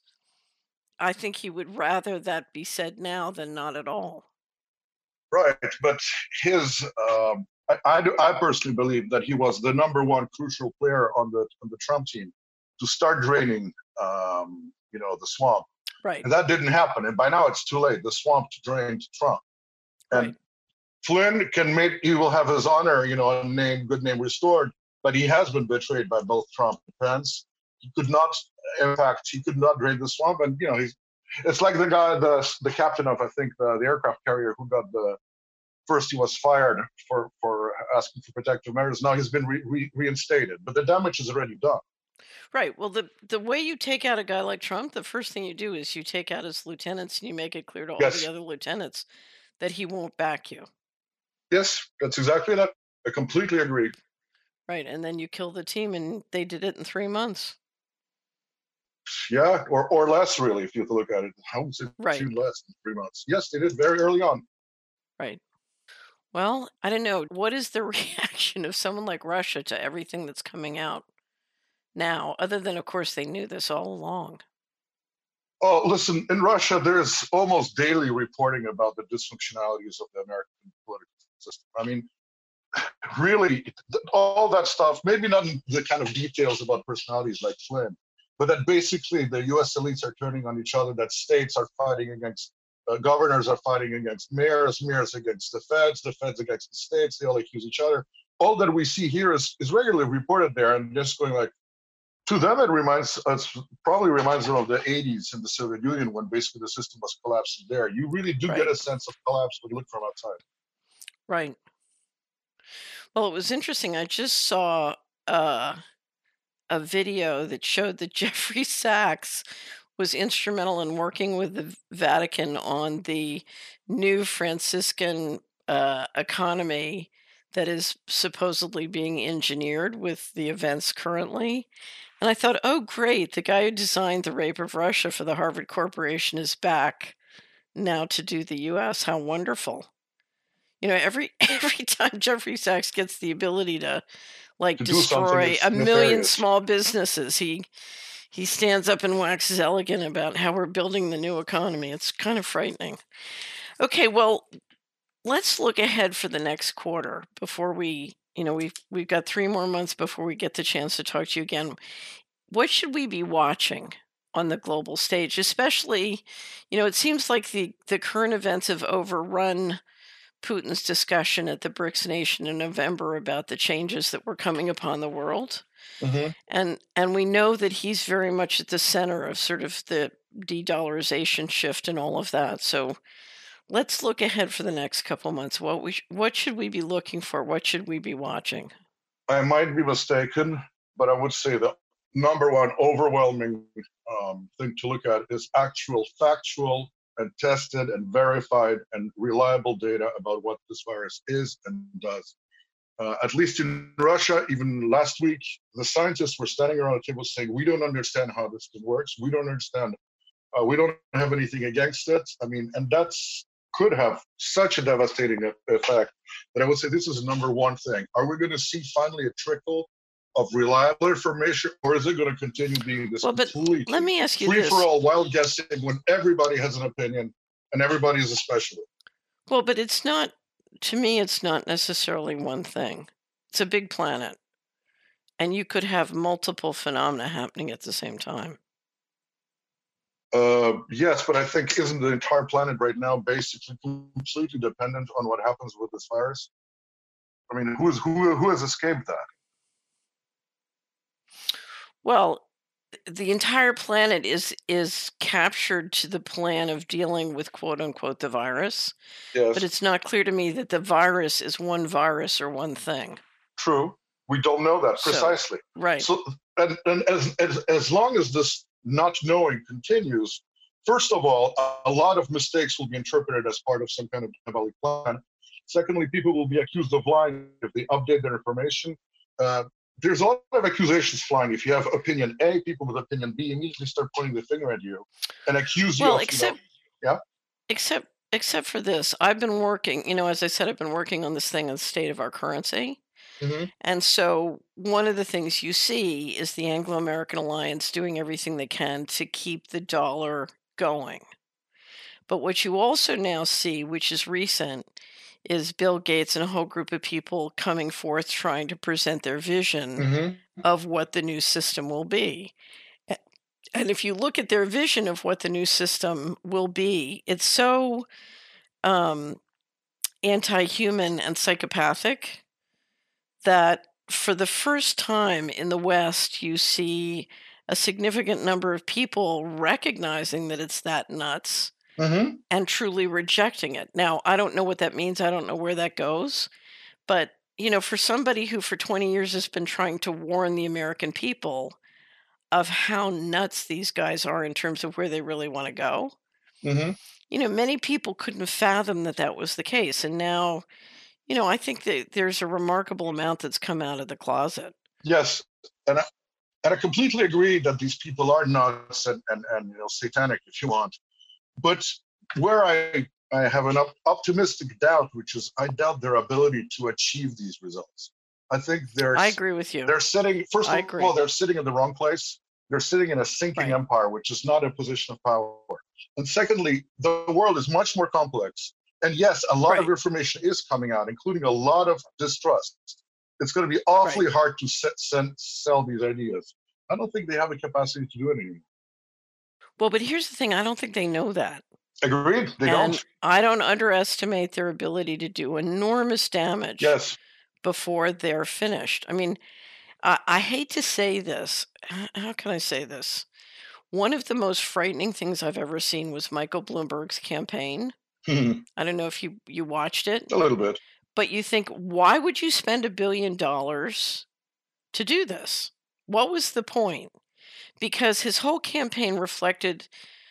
I think he would rather that be said now than not at all. Right, but his, um, I, I, do, I personally believe that he was the number one crucial player on the on the Trump team to start draining, um, you know, the swamp, Right. and that didn't happen. And by now it's too late. The swamp drained Trump, and Right. Flynn can make he will have his honor, you know, name good name restored, but he has been betrayed by both Trump and Pence. He could not, in fact, he could not drain the swamp, and you know he's. It's like the guy, the the captain of I think the, the aircraft carrier who got the first he was fired for for asking for protective measures. Now he's been re, re, reinstated, but the damage is already done. Right. Well, the the way you take out a guy like Trump, the first thing you do is you take out his lieutenants and you make it clear to all the Yes, other lieutenants that he won't back you. yes, that's exactly that. I completely agree. Right. And then you kill the team, and they did it in three months. Yeah, or or less really, if you look at it. I would say Right. two less than three months. Yes, they did very early on. Right. Well, I don't know. What is the reaction of someone like Russia to everything that's coming out now, other than, of course, they knew this all along? Oh, listen, in Russia, there's almost daily reporting about the dysfunctionalities of the American political system. I mean, really, th- all that stuff, maybe not in the kind of details about personalities like Flynn, but that basically the U S elites are turning on each other, that states are fighting against, uh, governors are fighting against mayors, mayors against the feds, the feds against the states, they all accuse each other. All that we see here is, is regularly reported there, and just going like, to them, it reminds us, probably reminds them of the eighties in the Soviet Union when basically the system was collapsing there. You really do Right. get a sense of collapse when you look from outside. Right. Well, it was interesting. I just saw uh, a video that showed that Jeffrey Sachs was instrumental in working with the Vatican on the new Franciscan uh, economy that is supposedly being engineered with the events currently. And I thought, oh, great, the guy who designed the rape of Russia for the Harvard Corporation is back now to do the U S. How wonderful. You know, every every time Jeffrey Sachs gets the ability to like To do something destroy that's a million nefarious. small businesses, he he stands up and waxes elegant about how we're building the new economy. It's kind of frightening. Okay, well, let's look ahead for the next quarter before we, you know, we've we've got three more months before we get the chance to talk to you again. What should we be watching on the global stage? Especially, you know, it seems like the the current events have overrun Putin's discussion at the BRICS nation in November about the changes that were coming upon the world. Hmm. And and we know that he's very much at the center of sort of the de-dollarization shift and all of that. So let's look ahead for the next couple months. What we sh- what should we be looking for? What should we be watching? I might be mistaken, but I would say the number one overwhelming um, thing to look at is actual factual and tested and verified and reliable data about what this virus is and does. Uh, at least in Russia, even last week, the scientists were standing around the table saying, we don't understand how this thing works. We don't understand. Uh, we don't have anything against it. I mean, and that's could have such a devastating e- effect that I would say this is the number one thing. Are we going to see finally a trickle of reliable information, or is it going to continue being this Well, but completely let me ask you free this. for all wild guessing when everybody has an opinion and everybody is a specialist? Well, but it's not, to me, it's not necessarily one thing. It's a big planet, and you could have multiple phenomena happening at the same time. Uh, yes, but I think isn't the entire planet right now basically completely dependent on what happens with this virus? I mean, who's who? Who has escaped that? Well, the entire planet is is captured to the plan of dealing with quote unquote the virus, but Yes, it's not clear to me that the virus is one virus or one thing. true. We don't know that So, precisely. right. So, and, and as, as as long as this not knowing continues, first of all, a, a lot of mistakes will be interpreted as part of some kind of diabolic plan. Secondly, people will be accused of lying if they update their information. Uh, there's a lot of accusations flying. If you have opinion A, people with opinion B immediately start pointing the finger at you and accuse you Well, of, you know, except yeah. except except for this, I've been working, you know, as I said, I've been working on this thing on the state of our currency. Hmm. And so one of the things you see is the Anglo-American Alliance doing everything they can to keep the dollar going. But what you also now see, which is recent, is Bill Gates and a whole group of people coming forth trying to present their vision Hmm. of what the new system will be. A- And if you look at their vision of what the new system will be, it's so um, anti-human and psychopathic that for the first time in the West, you see a significant number of people recognizing that it's that nuts Hmm. and truly rejecting it. Now, I don't know what that means. I don't know where that goes. But, you know, for somebody who for twenty years has been trying to warn the American people of how nuts these guys are in terms of where they really want to go, Hmm. you know, many people couldn't fathom that that was the case. And now, you know, I think that there's a remarkable amount that's come out of the closet. Yes, and I, and I completely agree that these people are nuts and, and, and you know satanic, if you want. But where I I have an op- optimistic doubt, which is I doubt their ability to achieve these results. I think they're I s- agree with you. they're sitting first I of agree. all they're sitting in the wrong place. They're sitting in a sinking Right. empire, which is not a position of power. And secondly, the world is much more complex. And yes, a lot of Right. information is coming out, including a lot of distrust. It's going to be awfully Right. hard to set, send, sell these ideas. I don't think they have the capacity to do it anymore. Well, but here's the thing, I don't think they know that. Agreed? They And don't. I don't underestimate their ability to do enormous damage Yes. before they're finished. I mean, I, I hate to say this. H- How can I say this? One of the most frightening things I've ever seen was Michael Bloomberg's campaign. A I don't know if you, you watched it, little bit. but you think, why would you spend a billion dollars to do this? What was the point? Because his whole campaign reflected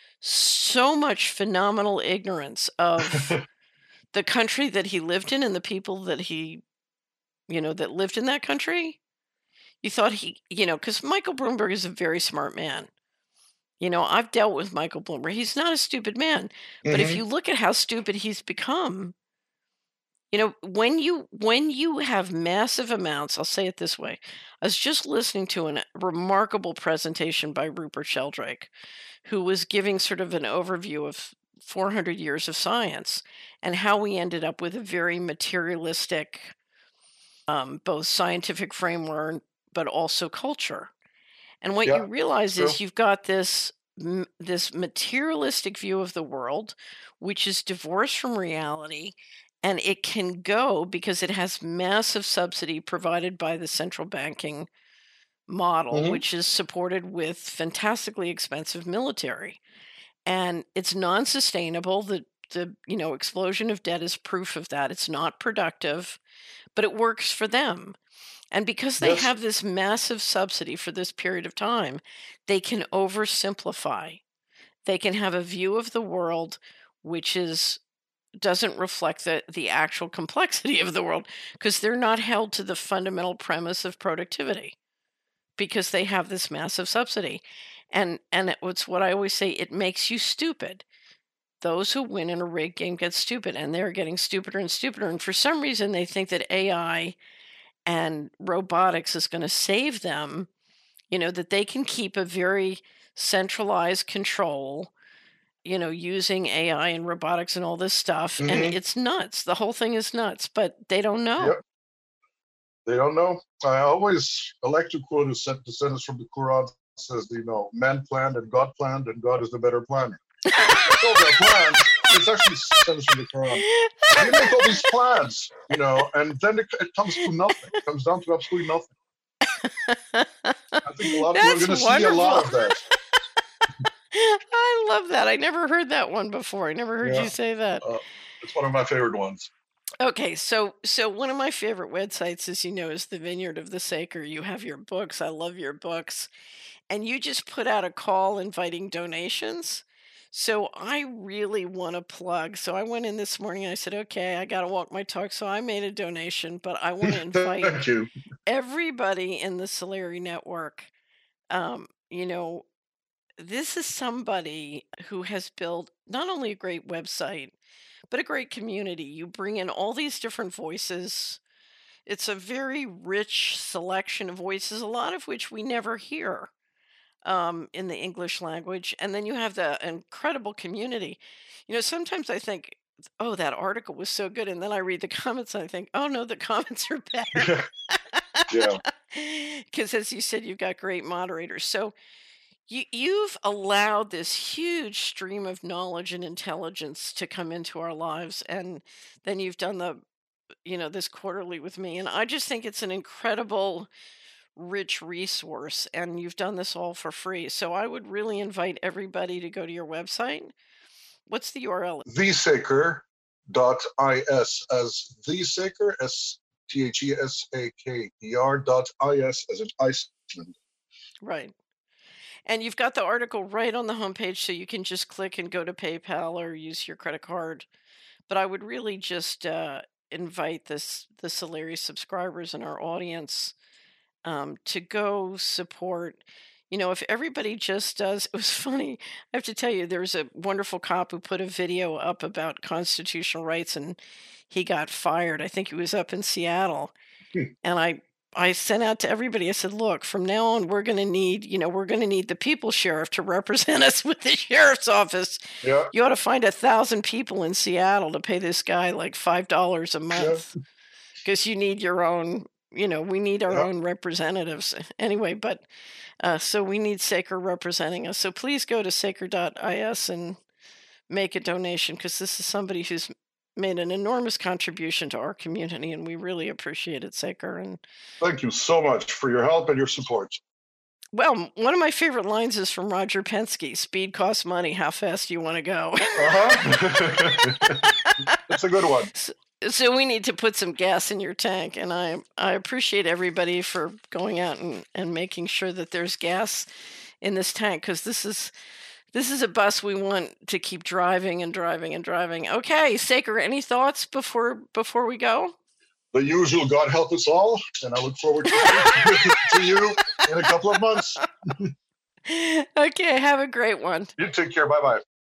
so much phenomenal ignorance of the country that he lived in and the people that he, you know, that lived in that country. You thought he, you know, because Michael Bloomberg is a very smart man. You know, I've dealt with Michael Bloomberg. He's not a stupid man. But if Hmm. you look at how stupid he's become, you know, when you when you have massive amounts, I'll say it this way. I was just listening to a remarkable presentation by Rupert Sheldrake, who was giving sort of an overview of four hundred years of science and how we ended up with a very materialistic, um, both scientific framework, but also culture. And what you Yeah, realize true. is you've got this m- this materialistic view of the world, which is divorced from reality, And it can go because it has massive subsidy provided by the central banking model, hmm which is supported with fantastically expensive military. And it's non-sustainable. The the you know explosion of debt is proof of that. It's not productive, but it works for them. And because they Yes. have this massive subsidy for this period of time, they can oversimplify. They can have a view of the world which is doesn't reflect the, the actual complexity of the world because they're not held to the fundamental premise of productivity because they have this massive subsidy. And and it, it's what I always say, it makes you stupid. Those who win in a rigged game get stupid, and they're getting stupider and stupider. And for some reason, they think that A I and robotics is going to save them, you know, that they can keep a very centralized control, you know, using A I and robotics and all this stuff. And hmm it's nuts. The whole thing is nuts, but they don't know. Yep. They don't know. I always I like to quote a sen- the sentence from the Quran says, you know, man planned and God planned, and God is the better planner. It's all their plans. It's actually a sentence from the Quran. They make all these plans, you know, and then it, it comes to nothing. It comes down to absolutely nothing. I think a lot of people are That's going to see a lot of wonderful. that. I love that. I never heard that one before. I never heard you Yeah, say that. uh, it's one of my favorite ones. Okay, so so one of my favorite websites, as you know, is the Vineyard of the Saker. You have your books. I love your books. And you just put out a call inviting donations. So I really want to plug. So I went in this morning and I said, okay, I got to walk my talk. So I made a donation, but I want to invite Thank you. everybody in the Solari network. Um, you know, this is somebody who has built not only a great website, but a great community. You bring in all these different voices. It's a very rich selection of voices, a lot of which we never hear um, in the English language. And then you have the incredible community. You know, sometimes I think, oh, that article was so good. And then I read the comments and I think, oh, no, the comments are better. Yeah, yeah. Because as you said, you've got great moderators. So you, you've allowed this huge stream of knowledge and intelligence to come into our lives. And then you've done the, you know, this quarterly with me. And I just think it's an incredible rich resource, and you've done this all for free. So I would really invite everybody to go to your website. What's the U R L? thesaker dot is as thesaker, S T H E S A K E R dot is as in Iceland. Right. And you've got the article right on the homepage, so you can just click and go to PayPal or use your credit card. But I would really just uh, invite this the Solari subscribers in our audience um, to go support. You know, if everybody just does, it was funny. I have to tell you, there was a wonderful cop who put a video up about constitutional rights and he got fired. I think he was up in Seattle. Hmm. And I, I sent out to everybody, I said, look, from now on, we're going to need, you know, we're going to need the people sheriff to represent us with the sheriff's office. Yeah, You ought to find a thousand people in Seattle to pay this guy like five dollars a yeah, month because you need your own, you know, we need our yeah. own representatives anyway. But uh, so we need Saker representing us. So please go to saker dot is and make a donation because this is somebody who's made an enormous contribution to our community, and we really appreciate it, Saker. And Thank you so much for your help and your support. well, m- one of my favorite lines is from Roger Penske: "Speed costs money. How fast do you want to go?" Uh-huh. It's a good one. So, so we need to put some gas in your tank, and I I appreciate everybody for going out and, and making sure that there's gas in this tank because this is this is a bus we want to keep driving and driving and driving. Okay, Saker, any thoughts before before we go? The usual, God help us all, and I look forward to speaking to you in a couple of months. Okay, have a great one. You take care. Bye bye.